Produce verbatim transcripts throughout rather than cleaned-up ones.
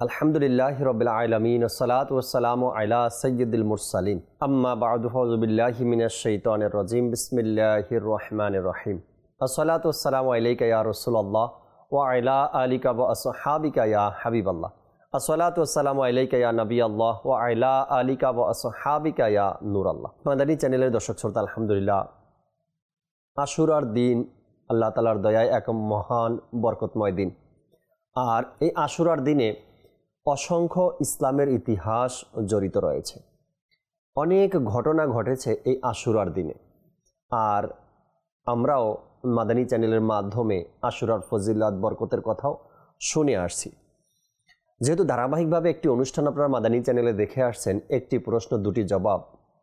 আলহামদুলিল্লাহি রাব্বিল আলামিন ওয়াসসালাতু ওয়াসসালামু আলা সাইয়্যিদিল মুরসালিন আম্মা বা'দু ফাউযু বিল্লাহি মিনাশ শাইতানির রাজিম বিসমিল্লাহির রহমানির রহিম আসসালাতু ওয়াসসালামু আলাইকা ইয়া রাসূলুল্লাহ ওয়া আলা আলিকা ওয়া আসহাবিকা ইয়া হাবিবাল্লাহ আসসালাতু ওয়াসসালামু আলাইকা ইয়া নবিয়াল্লাহ ওয়া আলা আলিকা ওয়া আসহাবিকা ইয়া নূরাল্লাহ। মাদানী চ্যানেলের দর্শক শ্রোতা, আলহামদুলিল্লাহ আশুরার দিন আল্লাহ তাআলার দয়ায় এক মহান বরকতময় দিন। আর এই আশুরার দিনে অসংখ্য ইসলামের ইতিহাস জড়িত রয়েছে। অনেক ঘটনা ঘটেছে এই আশুরার দিনে। আর আমরাও মাদানী চ্যানেলের মাধ্যমে আশুরার ফজিলত বরকতের কথাও শুনে আসছি। যেহেতু ধারাবাহিকভাবে একটি অনুষ্ঠান আপনারা মাদানী চ্যানেলে দেখে আসছেন, একটি প্রশ্ন দুটি জবাব,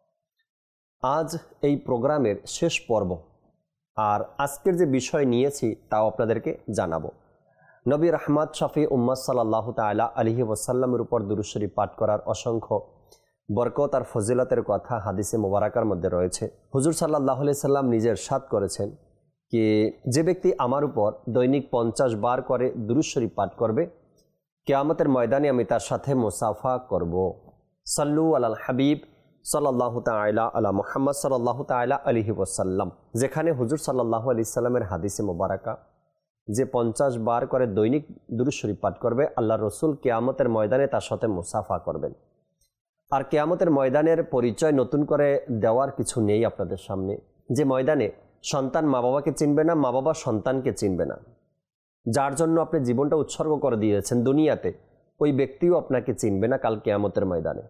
আজ এই প্রোগ্রামের শেষ পর্ব। আর আজকের যে বিষয় নিয়েছি তাও আপনাদেরকে জানাবো। নবী রাহমাত শফি উম্মাত সাল্লাল্লাহু তাআলা আলাইহি ওয়াসাল্লামের উপর দুরূদ শরীফ পাঠ করার অসংখ্য বরকত আর ফজিলতের কথা হাদিসে মোবারকার মধ্যে রয়েছে। হুজুর সাল্লাল্লাহু আলাইহি সাল্লাম নিজের ইরশাদ করেছেন কি, যে ব্যক্তি আমার উপর দৈনিক পঞ্চাশ বার করে দুরূদ শরীফ পাঠ করবে, কিয়ামতের ময়দানে আমি তার সাথে মুসাফা করব। সাল্লু আলাল হাবিব সাল্লাল্লাহু তাআলা আলা মুহাম্মদ সাল্লাল্লাহু তাআলা আলাইহি ওয়াসাল্লাম। যেখানে হুজুর সাল্লাল্লাহু আলাইহি সাল্লামের হাদিসে মোবারকা যে পঞ্চাশ বার করে দৈনিক দুরূদ শরীফ পাঠ করবে, আল্লাহ রসুল কিয়ামতের ময়দানে তার সাথে মুসাফা করবেন। আর কিয়ামতের ময়দানের পরিচয় নতুন করে দেওয়ার কিছু নেই আপনাদের সামনে। যে ময়দানে সন্তান মা বাবাকে চিনবে না, মা বাবা সন্তানকে চিনবে না। যার জন্য আপনি জীবনটা উৎসর্গ করে দিয়েছেন দুনিয়াতে, ওই ব্যক্তিও আপনাকে চিনবে না কাল কিয়ামতের ময়দানে।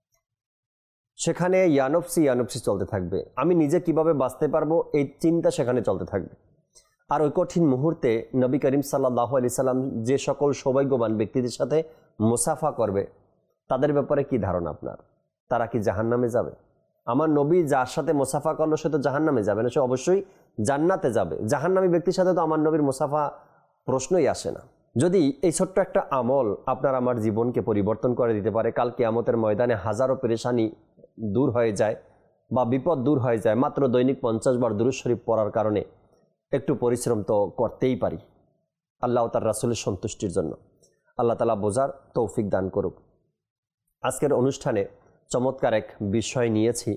সেখানে ইয়ানফসি ইয়ানফসি চলতে থাকবে। আমি নিজে কিভাবে বাঁচতে পারবো এই চিন্তা সেখানে চলতে থাকবে। আর ওই কঠিন মুহূর্তে নবী করিম সাল্লাল্লাহু আলাইহি সাল্লাম যে সকল সৌভাগ্যবান ব্যক্তিদের সাথে মুসাফা করবে, তাদের ব্যাপারে কি ধারণা আপনার? তারা কি জাহান্নামে যাবে? আমার নবী যার সাথে মুসাফা করলো সে তো জাহান্নামে যাবে না, সে অবশ্যই জান্নাতে যাবে। জাহান্নামী ব্যক্তির সাথে তো আমার নবীর মুসাফা প্রশ্নই আসে না। যদি এই ছোট্ট একটা আমল আপনার আমার জীবনকে পরিবর্তন করে দিতে পারে, কাল কিয়ামতের ময়দানে হাজারো পেরেশানি দূর হয়ে যায় বা বিপদ দূর হয়ে যায় মাত্র দৈনিক পঞ্চাশ বার দুরূদ শরীফ পড়ার কারণে। একটু পরিশ্রম তো করতেই পারি আল্লাহ তার রাসূলের সন্তুষ্টির জন্য। আল্লাহ তাআলা বোঝার তৌফিক দান করুক। আজকের অনুষ্ঠানে চমৎকার এক বিষয় নিয়েছি,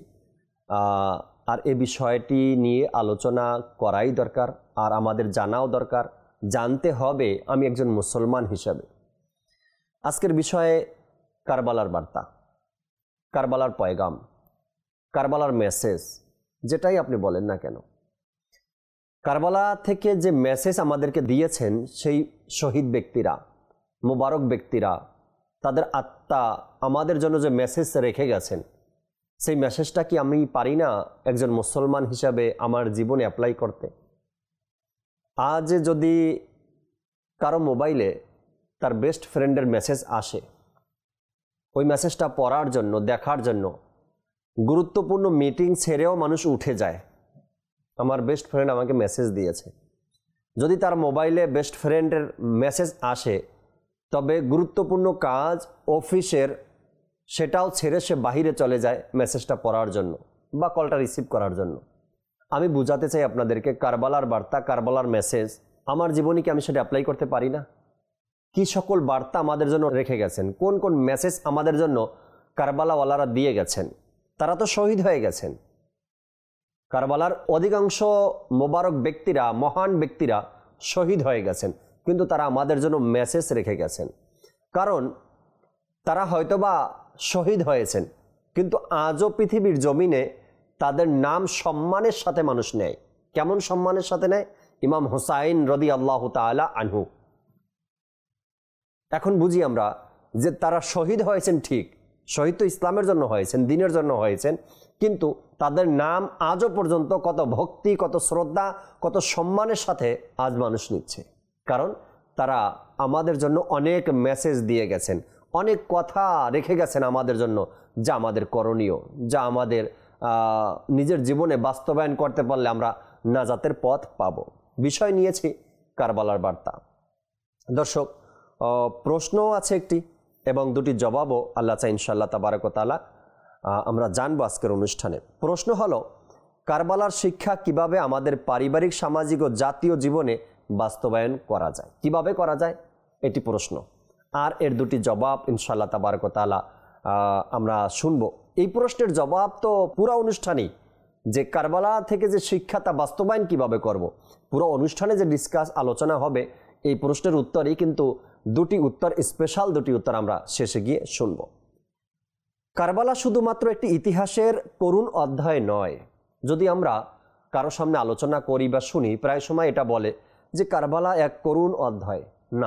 আর এই বিষয়টি নিয়ে আলোচনা করাই দরকার, আর আমাদের জানাও দরকার, জানতে হবে আমি একজন মুসলমান হিসাবে। আজকের বিষয়ে কারবালার বার্তা, কারবালার পয়গাম, কারবালার মেসেজ, যেটাই আপনি বলেন না কেন, কারবালা থেকে যে মেসেজ আমাদেরকে দিয়েছেন সেই শহীদ ব্যক্তিরা, মুবারক ব্যক্তিরা, তাদের আত্মা আমাদের জন্য যে মেসেজ রেখে গেছেন, সেই মেসেজটা কি আমি পারি না একজন মুসলমান হিসাবে আমার জীবনে অ্যাপ্লাই করতে? আজ যদি কারো মোবাইলে তার বেস্ট ফ্রেন্ডের মেসেজ আসে, ওই মেসেজটা পড়ার জন্য, দেখার জন্য গুরুত্বপূর্ণ মিটিং ছেড়েও মানুষ উঠে যায়। আমার বেস্ট ফ্রেন্ড আমাকে মেসেজ দিয়েছে। যদি তার মোবাইলে বেস্ট ফ্রেন্ডের মেসেজ আসে, তবে গুরুত্বপূর্ণ কাজ অফিসের সেটাও ছেড়ে সে বাহিরে চলে যায় মেসেজটা পড়ার জন্য বা কলটা রিসিভ করার জন্য। আমি বুঝাতে চাই আপনাদেরকে, কারবালার বার্তা, কারবালার মেসেজ আমার জীবনে কি আমি সেটা অ্যাপ্লাই করতে পারি না? কি সকল বার্তা আমাদের জন্য রেখে গেছেন, কোন কোন মেসেজ আমাদের জন্য কারবালাওয়ালারা দিয়ে গেছেন। তারা তো শহীদ হয়ে গেছেন। কারবালার অধিকাংশ মোবারক ব্যক্তিরা, মহান ব্যক্তিরা শহীদ হয়ে গেছেন, কিন্তু তারা আমাদের জন্য মেসেজ রেখে গেছেন। কারণ তারা হয়তোবা শহীদ হয়েছেন, কিন্তু আজও পৃথিবীর জমিনে তাদের নাম সম্মানের সাথে মানুষ নেয়। কেমন সম্মানের সাথে নেয়? ইমাম হুসাইন রাদিয়াল্লাহু তাআলা আনহু। এখন বুঝি আমরা যে তারা শহীদ হয়েছেন, ঠিক, শহীদ তো ইসলামের জন্য হয়েছেন, দ্বীনের জন্য হয়েছেন, কিন্তু তাদের নাম আজও পর্যন্ত কত ভক্তি, কত শ্রদ্ধা, কত সম্মানের সাথে আজ মানুষ নিচ্ছে। কারণ তারা আমাদের জন্য অনেক মেসেজ দিয়ে গেছেন, অনেক কথা রেখে গেছেন আমাদের জন্য, যা আমাদের করণীয়, যা আমাদের নিজের জীবনে বাস্তবায়ন করতে পারলে আমরা নাজাতের পথ পাব। বিষয় নিয়েছি কারবালার বার্তা। দর্শক, প্রশ্নও আছে একটি এবং দুটি জবাবও আল্লাহ চাই ইনশাআল্লাহ তাবারক ওয়া তাআলা আমরা জানবো আজকের অনুষ্ঠানে। প্রশ্ন হলো, কারবালার শিক্ষা কিভাবে আমাদের পারিবারিক, সামাজিক ও জাতীয় জীবনে বাস্তবায়ন করা যায়, কিভাবে করা যায়, এটি প্রশ্ন। আর এর দুটি জবাব ইনশাআল্লাহ তাবারক ওয়া তাআলা আমরা শুনব। এই প্রশ্নের জবাব তো পুরো অনুষ্ঠানেই, যে কারবালা থেকে যে শিক্ষা তা বাস্তবায়ন কিভাবে করব, পুরো অনুষ্ঠানে যে ডিসকাস আলোচনা হবে এই প্রশ্নের উত্তরই কিন্তু দুটি উত্তর, স্পেশাল দুটি উত্তর আমরা শেষে গিয়ে শুনব। কারবালা শুধুমাত্র একটি ইতিহাসের করুণ অধ্যায় নয়। যদি আমরা কারো সামনে আলোচনা করি বা শুনি, প্রায় সময় এটা বলে যে কারবালা এক করুণ অধ্যায়। না,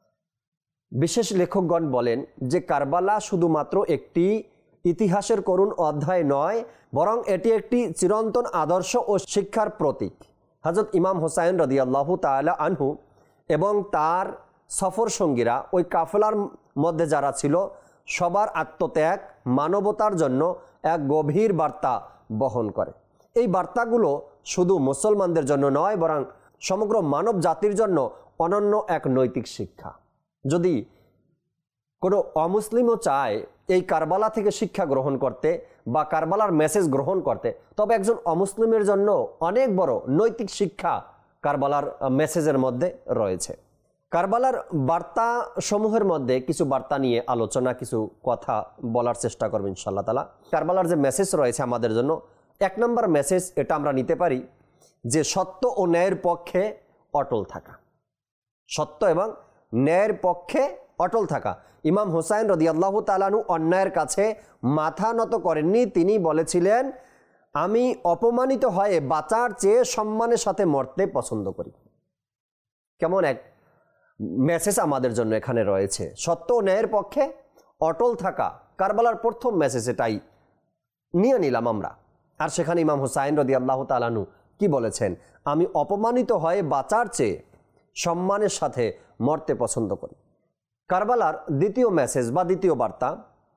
বিশেষ লেখকগণ বলেন যে কারবালা শুধুমাত্র একটি ইতিহাসের করুণ অধ্যায় নয়, বরং এটি একটি চিরন্তন আদর্শ ও শিক্ষার প্রতীক। হযরত ইমাম হুসাইন রাদিয়াল্লাহু তাআলা আনহু এবং তার সফর সঙ্গীরা, ওই কাফেলার মধ্যে যারা ছিল, সবার আত্মত্যাগ মানবতার জন্য এক গভীর বার্তা বহন করে। এই বার্তাগুলো শুধু মুসলমানদের জন্য নয়, বরং সমগ্র মানব জাতির জন্য অনন্য এক নৈতিক শিক্ষা। যদি কোনো অমুসলিমও চায় এই কারবালা থেকে শিক্ষা গ্রহণ করতে বা কারবালার মেসেজ গ্রহণ করতে, তবে একজন অমুসলিমের জন্য অনেক বড় নৈতিক শিক্ষা কারবালার মেসেজের মধ্যে রয়েছে। কারবালার বার্তা সমূহের মধ্যে কিছু বার্তা নিয়ে আলোচনা, কিছু কথা বলার চেষ্টা করব ইনশাআল্লাহ তাআলা। কারবালার যে মেসেজ রয়েছে আমাদের জন্য, এক নম্বর মেসেজ এটা আমরা নিতে পারি যে সত্য ও ন্যায়ের পক্ষে অটল থাকা। সত্য এবং ন্যায়ের পক্ষে অটল থাকা। ইমাম হুসাইন রাদিয়াল্লাহু তাআলা আনহু অন্যায়ের কাছে মাথা নত করেননি। তিনি বলেছিলেন, আমি অপমানিত হয়ে বাঁচার চেয়ে সম্মানের সাথে মরতে পছন্দ করি। কেমন এক মেসেজ আমাদের জন্য এখানে রয়েছে, সত্য ও ন্যায়ের পক্ষে অটল থাকা। কারবালার প্রথম মেসেজ এটাই নিয়ে নিলাম আমরা। আর সেখানে ইমাম হুসাইন রাদিয়াল্লাহু তাআলা আনহু কি বলেছেন, আমি অপমানিত হয়ে বাঁচার চেয়ে সম্মানের সাথে মরতে পছন্দ করি। কারবালার দ্বিতীয় মেসেজ বা দ্বিতীয় বার্তা,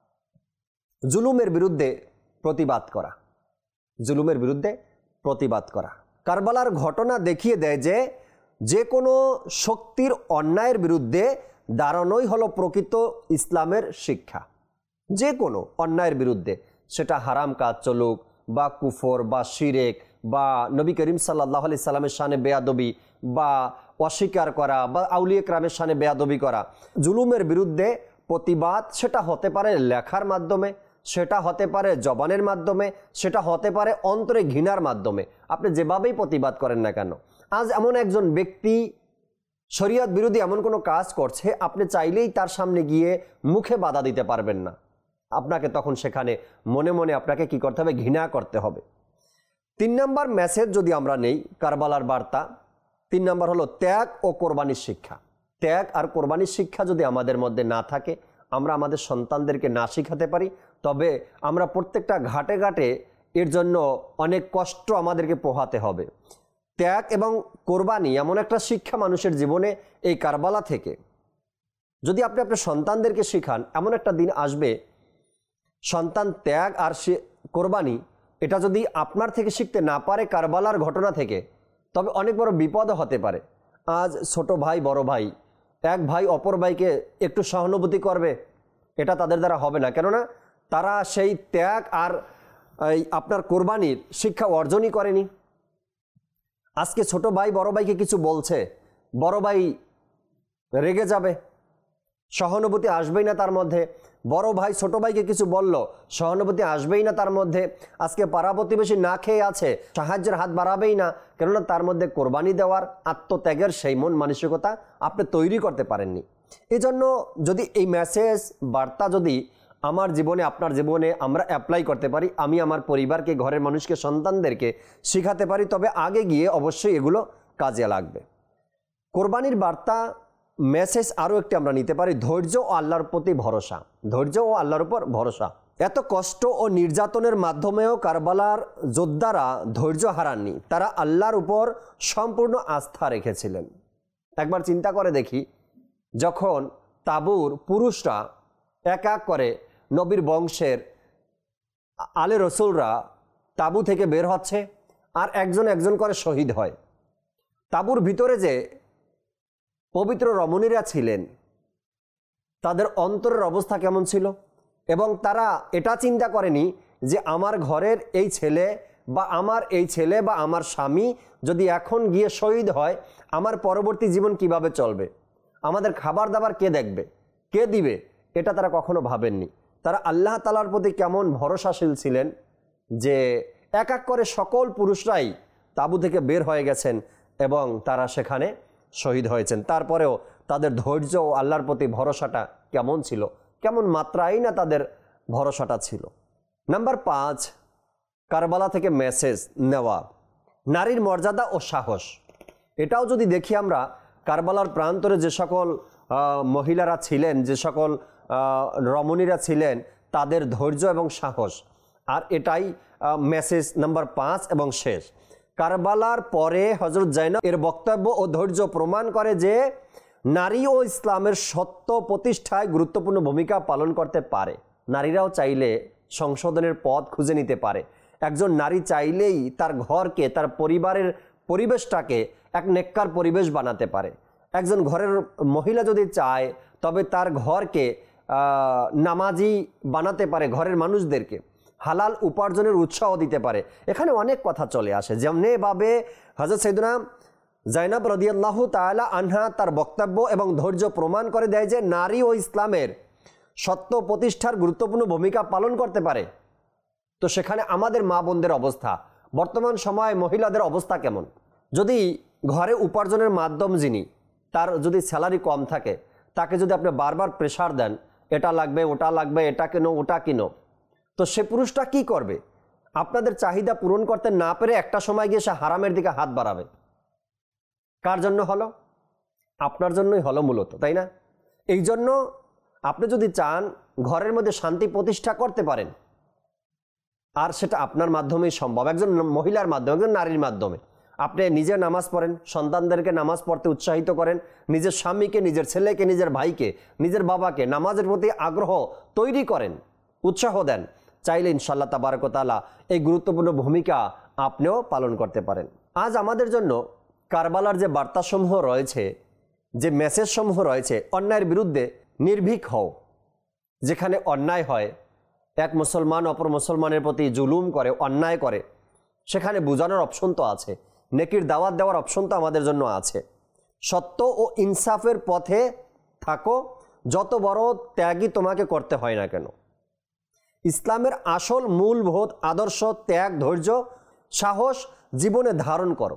জুলুমের বিরুদ্ধে প্রতিবাদ করা। জুলুমের বিরুদ্ধে প্রতিবাদ করা। কারবালার ঘটনা দেখিয়ে দেয় যে যে কোনো শক্তির অন্যায়ের বিরুদ্ধে দাঁড়ানোই হলো প্রকৃত ইসলামের শিক্ষা। যে কোনো অন্যায়ের বিরুদ্ধে, সেটা হারাম কাজ চলুক বা কুফর বা শিরেক বা নবী করিম সাল্লাল্লাহু আলাইহি সাল্লামের শানে বেয়াদবি বা অস্বীকার করা বা আউলিয়া কেরামের শানে বেয়াদবি করা, জুলুমের বিরুদ্ধে প্রতিবাদ সেটা হতে পারে লেখার মাধ্যমে, সেটা হতে পারে জবানের মাধ্যমে, সেটা হতে পারে অন্তরে ঘৃণার মাধ্যমে। আপনি যেভাবেই প্রতিবাদ করেন না কেন, আজ এমন একজন ব্যক্তি শরীয়ত বিরোধী এমন কোনো কাজ করছে, আপনি চাইলেই তার সামনে গিয়ে মুখে বাধা দিতে পারবেন না। আপনাকে তখন সেখানে মনে মনে আপনাকে কি করতে হবে, ঘৃণা করতে হবে। তিন নম্বর মেসেজ যদি আমরা নেই কারবালার বার্তা, তিন নম্বর হলো ত্যাগ ও কোরবানির শিক্ষা। ত্যাগ আর কোরবানির শিক্ষা যদি আমাদের মধ্যে না থাকে, আমরা আমাদের সন্তানদেরকে না শিখাতে পারি, তবে আমরা প্রত্যেকটা ঘাটে ঘাটে এর জন্য অনেক কষ্ট আমাদেরকে পোহাতে হবে। ত্যাগ এবং কোরবানি এমন একটা শিক্ষা মানুষের জীবনে, এই কারবালা থেকে যদি আপনি আপনার সন্তানদেরকে শিখান, এমন একটা দিন আসবে সন্তান ত্যাগ আর কোরবানি এটা যদি আপনার থেকে শিখতে না পারে কারবালার ঘটনা থেকে, তবে অনেক বড় বিপদও হতে পারে। আজ ছোট ভাই বড় ভাই, এক ভাই অপর ভাইকে একটু সহানুভূতি করবে, এটা তাদের দ্বারা হবে না। কেননা তারা সেই ত্যাগ আর এই আপনার কোরবানির শিক্ষা অর্জনই করেনি। আজকে ছোট ভাই বড় ভাইকে কিছু বলছে, বড় ভাই রেগে যাবে, সহানুভূতি আসবেই না তার মধ্যে। বড় ভাই ছোট ভাইকে কিছু বলল, সহানুভূতি আসবেই না তার মধ্যে। আজকে পাড়া প্রতিবেশী না খেয়ে আছে, সাহায্যের হাত বাড়াবেই না, কেননা তার মধ্যে কোরবানি দেওয়ার আত্মত্যাগের সেই মন মানসিকতা আপনি তৈরি করতে পারেননি। এই জন্য যদি এই মেসেজ বার্তা যদি আমার জীবনে আপনার জীবনে আমরা অ্যাপ্লাই করতে পারি, আমি আমার পরিবারকে, ঘরের মানুষকে, সন্তানদেরকে শেখাতে পারি, তবে আগে গিয়ে অবশ্যই এগুলো কাজে লাগবে। কোরবানির বার্তা মেসেজ আরও একটি আমরা নিতে পারি, ধৈর্য ও আল্লাহর প্রতি ভরসা। ধৈর্য ও আল্লাহর উপর ভরসা। এত কষ্ট ও নির্যাতনের মাধ্যমেও কারবালার যোদ্ধারা ধৈর্য হারাননি, তারা আল্লাহর উপর সম্পূর্ণ আস্থা রেখেছিলেন। একবার চিন্তা করে দেখি, যখন তাবুর পুরুষরা এক এক করে নবীর বংশের আলে রসুলরা তাবু থেকে বের হচ্ছে আর একজন একজন করে শহীদ হয়, তাবুর ভিতরে যে পবিত্র রমণীরা ছিলেন তাদের অন্তরের অবস্থা কেমন ছিল? এবং তারা এটা চিন্তা করেনি যে আমার ঘরের এই ছেলে বা আমার এই ছেলে বা আমার স্বামী যদি এখন গিয়ে শহীদ হয়, আমার পরবর্তী জীবন কিভাবে চলবে, আমাদের খাবার দাবার কে দেখবে, কে দিবে, এটা তারা কখনো ভাবেননি। তারা আল্লাহ তাআলার প্রতি কেমন ভরসাশীল ছিলেন যে এক এক করে সকল পুরুষরাই তাঁবু থেকে বের হয়ে গেছেন এবং তারা সেখানে শহীদ হয়েছেন। তারপরেও তাদের ধৈর্য ও আল্লাহর প্রতি ভরসাটা কেমন ছিল, কেমন মাত্রাই না তাদের ভরসাটা ছিল। নাম্বার পাঁচ, কারবালা থেকে মেসেজ নেওয়া, নারীর মর্যাদা ও সাহস। এটাও যদি দেখি আমরা, কারবালার প্রান্তরে যে সকল মহিলারা ছিলেন, যে সকল রমণীরা ছিলেন, তাদের ধৈর্য এবং সাহস। আর এটাই মেসেজ নাম্বার পাঁচ এবং শেষ। কারবালার পরে হযরত জাইনাব এর বক্তব্য ও ধৈর্য প্রমাণ করে যে নারী ও ইসলামের সত্য প্রতিষ্ঠায় গুরুত্বপূর্ণ ভূমিকা পালন করতে পারে। নারীরাও চাইলে সংশোধনের পথ খুঁজে নিতে পারে। একজন নারী চাইলেই তার ঘরকে, তার পরিবারের পরিবেশটাকে এক নেককার পরিবেশ বানাতে পারে। একজন ঘরের মহিলা যদি চায় তবে তার ঘরকে নামাজি বানাতে পারে, ঘরের মানুষদেরকে হালাল উপার্জনের উৎসাহ দিতে পারে। এখানে অনেক কথা চলে আসে, যেমনিভাবে হযরত সাইয়েদনা জাইনাব রাদিয়াল্লাহু তাআলা আনহা তার বক্তব্য এবং ধৈর্য প্রমাণ করে দেয় যে নারী ও ইসলামের সত্য প্রতিষ্ঠার গুরুত্বপূর্ণ ভূমিকা পালন করতে পারে। তো সেখানে আমাদের মা বোনদের অবস্থা, বর্তমান সময়ে মহিলাদের অবস্থা কেমন? যদি ঘরে উপার্জনের মাধ্যম যিনি, তার যদি স্যালারি কম থাকে, তাকে যদি আপনি বারবার প্রেশার দেন, এটা লাগবে, ওটা লাগবে, এটা কিনো, ওটা কিনো, তো সে পুরুষটা কি করবে? আপনাদের চাহিদা পূরণ করতে না পেরে একটা সময় গিয়ে সে হারামের দিকে হাত বাড়াবে। কার জন্য হলো? আপনার জন্যই হলো মূলত, তাই না? এই জন্য আপনি যদি চান ঘরের মধ্যে শান্তি প্রতিষ্ঠা করতে পারেন, আর সেটা আপনার মাধ্যমেই সম্ভব, একজন মহিলার মাধ্যমে, একজন নারীর মাধ্যমে। আপনি নিজে নামাজ পড়েন, সন্তানদেরকে নামাজ পড়তে উৎসাহিত করেন, নিজের স্বামীকে, নিজের ছেলেকে, নিজের ভাইকে, নিজের বাবাকে নামাজের প্রতি আগ্রহ তৈরি করেন, উৎসাহ দেন। চাইলে ইনশাআল্লাহ তাবারক ওয়া তাআলা এই গুরুত্বপূর্ণ ভূমিকা আপনিও পালন করতে পারেন। আজ আমাদের জন্য কারবালার যে বার্তাসমূহ রয়েছে, যে মেসেজসমূহ রয়েছে, অন্যায়ের বিরুদ্ধে নির্ভীক হও। যেখানে অন্যায় হয়, এক মুসলমান অপর মুসলমানের প্রতি জুলুম করে, অন্যায় করে, সেখানে বোঝানোর অপশন তো আছে, নেকির দাওয়াত দেওয়ার অপশন তো আমাদের জন্য আছে। সত্য ও ইনসাফের পথে থাকো, যত বড় ত্যাগই তোমাকে করতে হয় না কেন। ইসলামের আসল মূলবোধ, আদর্শ, ত্যাগ, ধৈর্য, সাহস জীবনে ধারণ করো।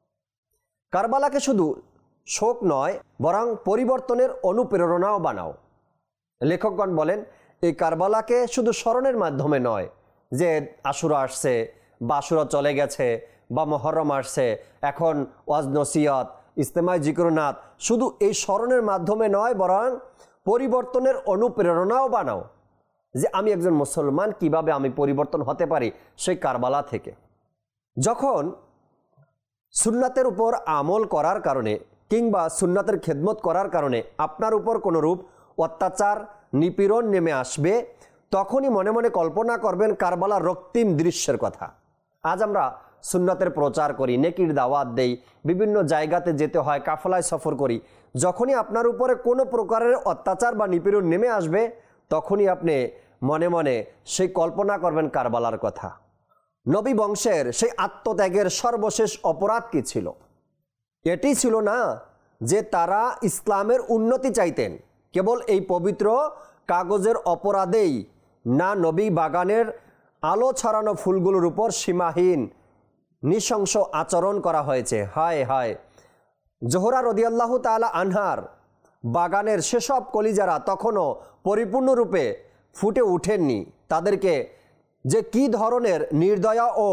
কারবালাকে শুধু শোক নয়, বরং পরিবর্তনের অনুপ্রেরণাও বানাও। লেখকগণ বলেন, এই কারবালাকে শুধু স্মরণের মাধ্যমে নয়, যে আশুরা আসছে বা আশুরা চলে গেছে বা মুহররম আসছে, এখন ওয়াজ নসিহত, ইজতেমায় জিকরুনাত, শুধু এই স্মরণের মাধ্যমে নয়, বরং পরিবর্তনের অনুপ্রেরণাও বানাও। যে আমি একজন মুসলমান, কিভাবে আমি পরিবর্তন হতে পারি সেই কারবালা থেকে। যখন সুন্নাতের উপর আমল করার কারণে কিংবা সুন্নাতের খেদমত করার কারণে আপনার উপর কোনো রূপ অত্যাচার, নিপীড়ন নেমে আসবে, তখনই মনে মনে কল্পনা করবেন কারবালার রক্তিম দৃশ্যের কথা। আজ আমরা সুন্নাতের প্রচার করি, নেকির দাওয়াত দেই, বিভিন্ন জায়গাতে যেতে হয়, কাফলায় সফর করি। যখনই আপনার উপরে কোনো প্রকারের অত্যাচার বা নিপীড়ন নেমে আসবে, তখনই আপনি মনে মনে সেই কল্পনা করবেন কারবালার কথা। নবী বংশের সেই আত্মত্যাগের সর্বশেষ অপরাধ কি ছিল? এটি ছিল না যে তারা ইসলামের উন্নতি চাইতেন কেবল এই পবিত্র কাগজের অপরাধেই, না, নবী বাগানের আলো ছড়ানো ফুলগুলোর উপর সীমাহীন নৃশংস আচরণ করা হয়েছে। হায় হায়, জোহরা রাদিয়াল্লাহু তাআলা আনহার বাগানের সেসব কলিজারা তখনও পরিপূর্ণরূপে ফুটে ওঠেননি। তাদেরকে যে কি ধরনের নির্দয়া ও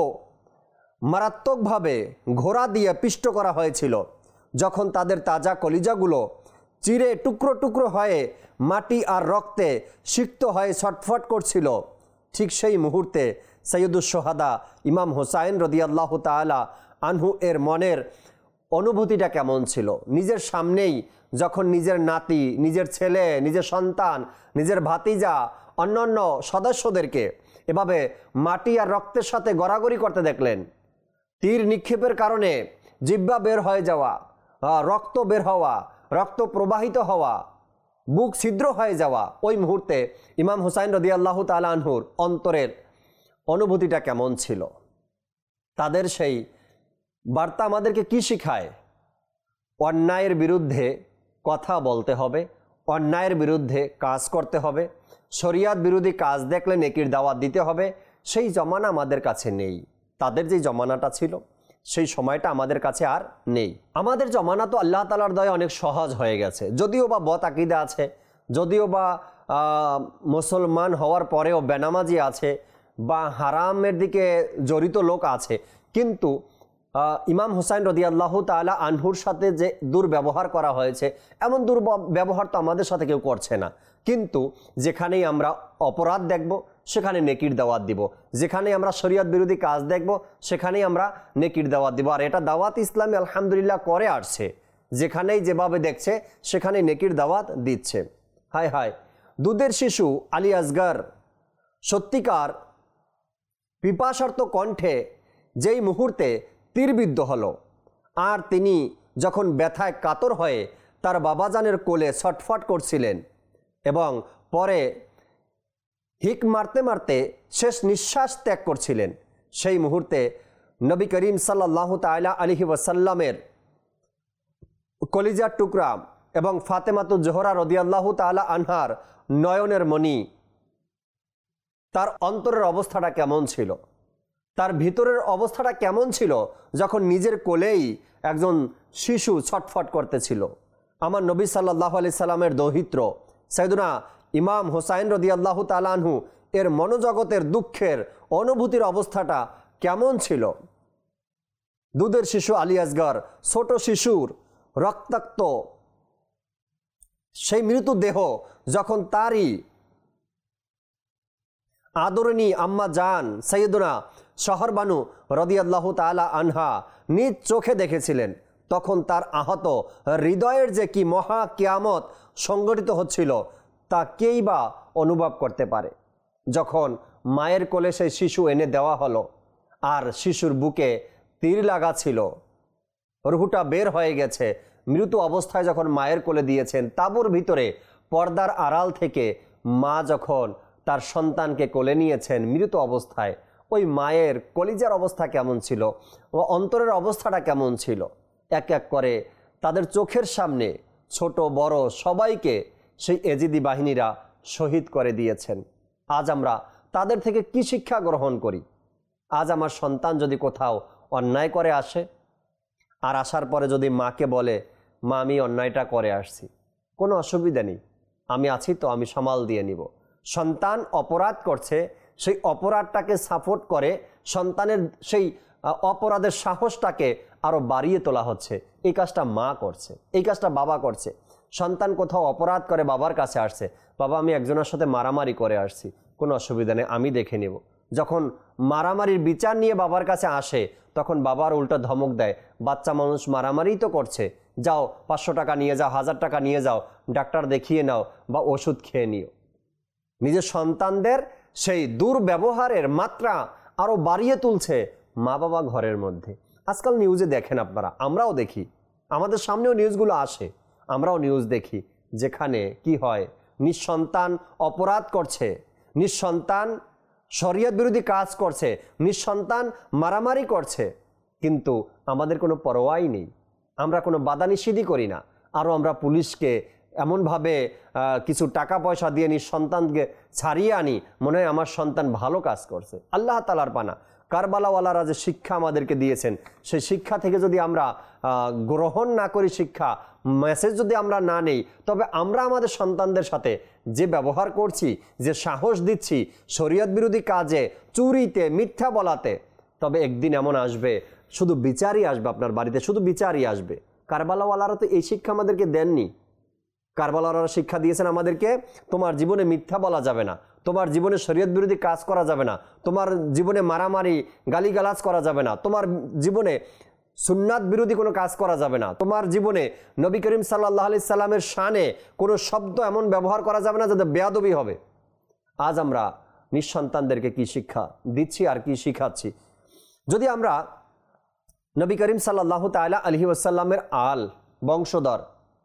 মারাত্মকভাবে ঘোড়া দিয়ে পিষ্ট করা হয়েছিল, যখন তাদের তাজা কলিজাগুলো চিরে টুকরো টুকরো হয়ে মাটি আর রক্তে সিক্ত হয়ে ছটফট করছিল, ঠিক সেই মুহূর্তে সৈয়দুস সোহাদা ইমাম হোসাইন রাদিয়াল্লাহু তাআলা আনহু এর মনের অনুভূতিটা কেমন ছিল? নিজের সামনেই যখন নিজের নাতি, নিজের ছেলে, নিজের সন্তান, নিজের ভাতিজা, অন্যান্য সদস্যদেরকে এভাবে মাটি আর রক্তের সাথে গড়াগড়ি করতে দেখলেন, তীর নিক্ষেপের কারণে জিহ্বা বের হয়ে যাওয়া, রক্ত বের হওয়া, রক্ত প্রবাহিত হওয়া, বুক ছিদ্র হয়ে যাওয়া, ওই মুহূর্তে ইমাম হুসাইন রাদিয়াল্লাহু তাআলা আনহুর অন্তরের অনুভূতিটা কেমন ছিল? তাদের সেই বার্তা আমাদেরকে কি শিখায়? অন্যায়ের বিরুদ্ধে কথা বলতে হবে, অন্যায়ের বিরুদ্ধে কাজ করতে হবে, শরিয়াত বিরোধী কাজ দেখলে নেকির দাওয়াত দিতে হবে, সেই জমানা আমাদের কাছে নেই। তাদের যে জমানাটা ছিল সেই সময়টা আমাদের কাছে আর নেই। আমাদের জমানা তো আল্লাহ তাআলার দয়ায় অনেক সহজ হয়ে গেছে। যদিও বা বদ আকীদা আছে, যদিও বা মুসলমান হওয়ার পরেও বেনামাজি আছে বা হারামের দিকে জড়িত লোক আছে, কিন্তু ইমাম হুসাইন রাদিয়াল্লাহু তাআলা আনহুর সাথে যে দুর্ব্যবহার করা হয়েছে, এমন দুর্ব্যবহার তো আমাদের সাথে কেউ করছে না। কিন্তু যেখানেই আমরা অপরাধ দেখব সেখানে নেকির দাওয়াত দিব, যেখানে আমরা শরিয়ত বিরোধী কাজ দেখব সেখানেই আমরা নেকির দাওয়াত দিব। আর এটা দাওয়াত ইসলামী আলহামদুলিল্লাহ করে আসছে, যেখানেই যেভাবে দেখছে সেখানেই নেকির দাওয়াত দিচ্ছে। হায় হায়, দুধের শিশু আলী আসগর সত্যিকার পিপাসার্ত কণ্ঠে যেই মুহূর্তে তীরবিদ্ধ হলো, আর তিনি যখন ব্যথায় কাতর হয়ে তার বাবাজানের কোলে ছটফট করছিলেন এবং পরে হিক মারতে মারতে শেষ নিঃশ্বাস ত্যাগ করছিলেন, সেই মুহূর্তে নবী করিম সাল্লাল্লাহু তাআলা আলাইহি ওয়াসাল্লামের কলিজার টুকরা এবং ফাতেমাতু জোহরা রাদিয়াল্লাহু তাআলা আনহার নয়নের মণি, তার অন্তরের অবস্থাটা কেমন ছিল, তার ভিতরের অবস্থাটা কেমন ছিল যখন নিজের কোলেই একজন শিশু ছটফট করতেছিল। আমার নবী সাল্লাল্লাহু আলাইহি সাল্লামের দৌহিত্র সাইয়্যিদুনা ইমাম হুসাইন রাদিয়াল্লাহু তাআলা আনহু এর মনোজগতের দুঃখের অনুভূতির অবস্থাটা কেমন ছিল। দুধের শিশু আলী আসগর, ছোট শিশুর রক্তাক্ত সেই মৃত্যু দেহ যখন তারই আদরণী আম্মা জান সাইয়্যিদুনা শহরবানু রাদিয়াল্লাহু তাআলা আনহা নিজ চোখে দেখেছিলেন, তখন তার আহত হৃদয়ের যে কি মহা কিয়ামত সংঘটিত হচ্ছিল তা কেই বা অনুভব করতে পারে। যখন মায়ের কোলে সেই শিশু এনে দেওয়া হলো আর শিশুর বুকে তীর লাগা ছিল, রুহুটা বের হয়ে গেছে, মৃত অবস্থায় যখন মায়ের কোলে দিয়েছেন, তাঁবুর ভিতরে পর্দার আড়াল থেকে মা যখন তার সন্তানকে কোলে নিয়েছেন মৃত অবস্থায়, ওই মায়ের কলিজার অবস্থা কেমন ছিল ও অন্তরের অবস্থাটা কেমন ছিল। এক এক করে তাদের চোখের সামনে ছোট বড় সবাইকে সেই এজিদি বাহিনীরা শহীদ করে দিয়েছেন। আজ আমরা তাদের থেকে কি শিক্ষা গ্রহণ করি? আজ আমার সন্তান যদি কোথাও অন্যায় করে আসে আর আসার পরে যদি মাকে বলে, মা আমি অন্যায়টা করে আসছি, কোনো অসুবিধা নেই, আমি আছি তো, আমি সামাল দিয়ে নিব। সন্তান অপরাধ করছে, সেই অপরাধটাকে সাপোর্ট করে সন্তানের সেই অপরাধের সাহসটাকে আরও বাড়িয়ে তোলা হচ্ছে। এই কাজটা মা করছে, এই কাজটা বাবা করছে। সন্তান কোথাও অপরাধ করে বাবার কাছে আসছে, বাবা আমি একজনের সাথে মারামারি করে আসছি, কোনো অসুবিধা নেই, আমি দেখে নেব। যখন মারামারির বিচার নিয়ে বাবার কাছে আসে তখন বাবার উল্টো ধমক দেয়, বাচ্চা মানুষ মারামারি তো করছে, যাও পাঁচশো টাকা নিয়ে যাও, হাজার টাকা নিয়ে যাও, ডাক্তার দেখিয়ে নাও বা ওষুধ খেয়ে নিও। নিজের সন্তানদের সেই দুর্ব্যবহারের মাত্রা আরও বাড়িয়ে তুলছে মা বাবা ঘরের মধ্যে। আজকাল নিউজে দেখেন আপনারা, আমরাও দেখি, আমাদের সামনেও নিউজগুলো আসে, আমরাও নিউজ দেখি, যেখানে কি হয়, নিঃসন্তান অপরাধ করছে, নিঃসন্তান শরিয়ত বিরোধী কাজ করছে, নিঃসন্তান মারামারি করছে, কিন্তু আমাদের কোনো পরোয়াই নেই, আমরা কোনো বাধা নিষেধই করি না। আরও আমরা পুলিশকে এমনভাবে কিছু টাকা পয়সা দিয়ে নিঃসন্তানকে ছাড়িয়ে আনি, মনে হয় আমার সন্তান ভালো কাজ করছে। আল্লাহ তাআলার পানা কারবালাওয়ালারা যে শিক্ষা আমাদেরকে দিয়েছেন, সেই শিক্ষা থেকে যদি আমরা গ্রহণ না করি, শিক্ষা মেসেজ যদি আমরা না নেই, তবে আমরা আমাদের সন্তানদের সাথে যে ব্যবহার করছি, যে সাহস দিচ্ছি শরিয়ত বিরোধী কাজে, চুরিতে, মিথ্যা বলাতে, তবে একদিন এমন আসবে শুধু বিচারই আসবে আপনার বাড়িতে, শুধু বিচারই আসবে। কারবালাওয়ালারা তো এই শিক্ষা আমাদেরকে দেননি। কারবালাওয়ালারা শিক্ষা দিয়েছেন আমাদেরকে, তোমার জীবনে মিথ্যা বলা যাবে না, তোমার জীবনে শরিয়ত বিরোধী কাজ করা যাবে না, তোমার জীবনে মারামারি গালিগালাজ করা যাবে না, তোমার জীবনে সুন্নাত বিরোধী কোনো কাজ করা যাবে না, তোমার জীবনে নবী করিম সাল্লাল্লাহু আলাইহি সাল্লামের শানে কোনো শব্দ এমন ব্যবহার করা যাবে না যাতে বেয়াদবি হবে। আজ আমরা নিঃসন্তানদেরকে কি শিক্ষা দিচ্ছি আর কি শিখাচ্ছি? যদি আমরা নবী করিম সাল্লাল্লাহু তাআলা আলাইহি ওয়াসাল্লামের আল বংশধর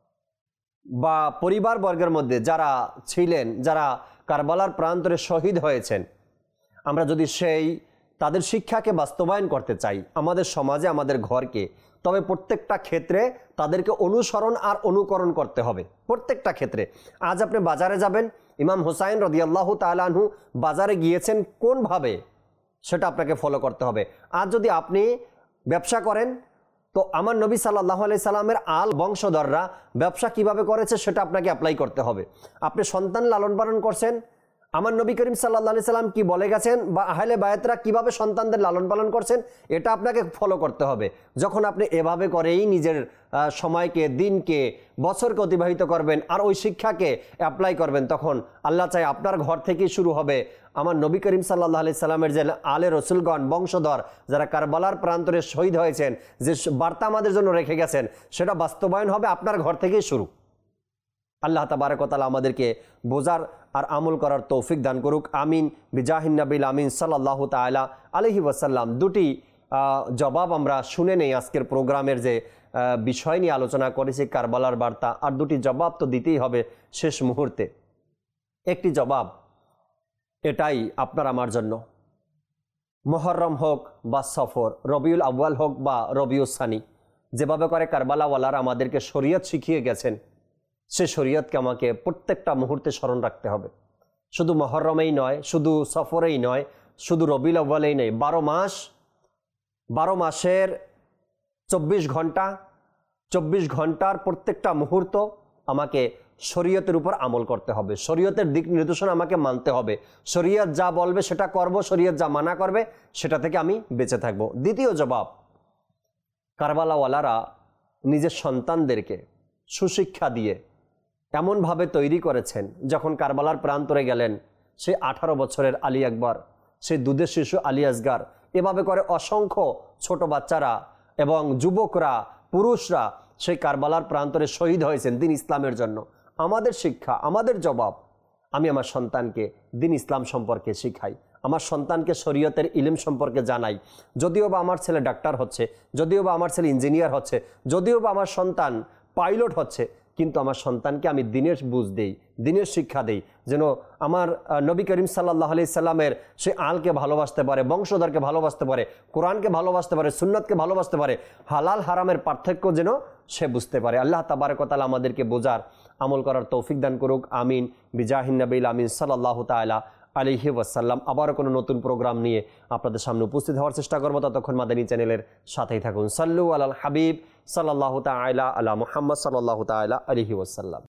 বা পরিবার বর্গের মধ্যে যারা ছিলেন, যারা কারবালার প্রান্তরে শহীদ হয়েছেন, আমরা যদি সেই তাদের শিক্ষাকে বাস্তবায়ন করতে চাই আমাদের সমাজে, আমাদের ঘরকে, তবে প্রত্যেকটা ক্ষেত্রে তাদেরকে অনুসরণ আর অনুকরণ করতে হবে প্রত্যেকটা ক্ষেত্রে। আজ আপনি বাজারে যাবেন, ইমাম হুসাইন রাদিয়াল্লাহু তাআলা আনহু বাজারে গিয়েছেন কোনভাবে, সেটা আপনাকে ফলো করতে হবে। আজ যদি আপনি ব্যবসা করেন, তো আমার নবী সাল্লাল্লাহু আলাইহি সাল্লামের আল বংশধররা ব্যবসা কিভাবে করেছে সেটা আপনাকে অ্যাপ্লাই করতে হবে। আপনি সন্তান লালন পালন করছেন, আমার নবী করিম সাল্লাল্লাহু আলাইহি সাল্লাম কি বলে গেছেন বা আহলে বায়াতরা কিভাবে সন্তানদের লালন পালন করছেন, এটা আপনাকে ফলো করতে হবে। যখন আপনি এভাবে করেই নিজের সময়কে, দিনকে, বছরকে অতিবাহিত করবেন আর ওই শিক্ষাকে অ্যাপ্লাই করবেন, তখন আল্লাহ চাই আপনার ঘর থেকেই শুরু হবে আমার নবী করিম সাল্লাল্লাহু আলাইহি সাল্লামের যে আলে রসুলগণ, বংশধর যারা কারবালার প্রান্তরে শহীদ হয়েছেন, যে বার্তা আমাদের জন্য রেখে গেছেন, সেটা বাস্তবায়ন হবে আপনার ঘর থেকেই শুরু। আল্লাহ তাবারক ওয়া তাআলা আমাদেরকে বোঝার আর আমল করার তৌফিক দান করুক, আমিন বিজাহিন নবিল আমিন সাল্লাল্লাহু তাআলা আলাইহি ওয়াসাল্লাম। দুটি জবাব আমরা শুনে নেই আজকের প্রোগ্রামের যে বিষয় নিয়ে আলোচনা করেছি, কারবালার বার্তা, আর দুটি জবাব তো দিতেই হবে শেষ মুহূর্তে। একটি জবাব এটাই আপনার আমার জন্য, মুহররম হোক বা সফর, রবিউল আউয়াল হোক বা রবিউল সানি, যেভাবে করে কারবালাওয়ালারা আমাদেরকে শরীয়ত শিখিয়ে গেছেন, সে শরীয়তকে আমাকে প্রত্যেকটা মুহূর্তে স্মরণ রাখতে হবে। শুধু মুহররমেই নয়, শুধু সফরেই নয়, শুধু রবিউল আউয়ালেই নয়, বারো মাস বারো মাসের চব্বিশ ঘন্টা চব্বিশ ঘন্টার প্রত্যেকটা মুহূর্ত আমাকে শরীয়তের উপর আমল করতে হবে, শরীয়তের দিক নির্দেশনা আমাকে মানতে হবে। শরীয়ত যা বলবে সেটা করব, শরীয়ত যা মানা করবে সেটা থেকে আমি বেঁচে থাকব। দ্বিতীয় জবাব, কারবালাওয়ালারা নিজের সন্তানদেরকে সুশিক্ষা দিয়ে এমনভাবে তৈরি করেছেন, যখন কারবালার প্রান্তরে গেলেন, সেই আঠারো বছরের আলী আকবর, সেই দুধের শিশু আলী আসগার, এভাবে করে অসংখ্য ছোট বাচ্চারা এবং যুবকরা, পুরুষরা সেই কারবালার প্রান্তরে শহীদ হয়েছেন দিন ইসলামের জন্য। আমাদের শিক্ষা, আমাদের জবাব, আমি আমার সন্তানকে দিন ইসলাম সম্পর্কে শিখাই, আমার সন্তানকে শরীয়তের ইলম সম্পর্কে জানাই। যদিও বা আমার ছেলে ডাক্তার হচ্ছে, যদিও বা আমার ছেলে ইঞ্জিনিয়ার হচ্ছে, যদিও বা আমার সন্তান পাইলট হচ্ছে, কিন্তু আমার সন্তানকে আমি দিনের বুঝ দেই, দিনের শিক্ষা দেই, যেন আমার নবী করিম সাল্লাল্লাহু আলাইহি সাল্লামের সে আলকে ভালোবাসতে পারে, বংশধরকে ভালোবাসতে পারে, কোরআনকে ভালোবাসতে পারে, সুন্নাতকে ভালোবাসতে পারে, হালাল হারামের পার্থক্য যেন সে বুঝতে পারে। আল্লাহ তাবারক ওয়া তাআলা আমাদেরকে বোঝার, আমল করার তৌফিক দান করুক, আমিন বিজাহিন নবিল আমিন সাল্লাল্লাহু তাআলা আলাইহি ওয়াসাল্লাম। আবারও কোনো নতুন প্রোগ্রাম নিয়ে আপনাদের সামনে উপস্থিত হওয়ার চেষ্টা করবো। ততক্ষণ মাদানী চ্যানেলের সাথেই থাকুন। সাল্লু আলাল হাবিব সাল্লাল্লাহু তাআলা আলা মুহাম্মদ সাল্লাল্লাহু তাআলা আলাইহি ওয়াসাল্লাম।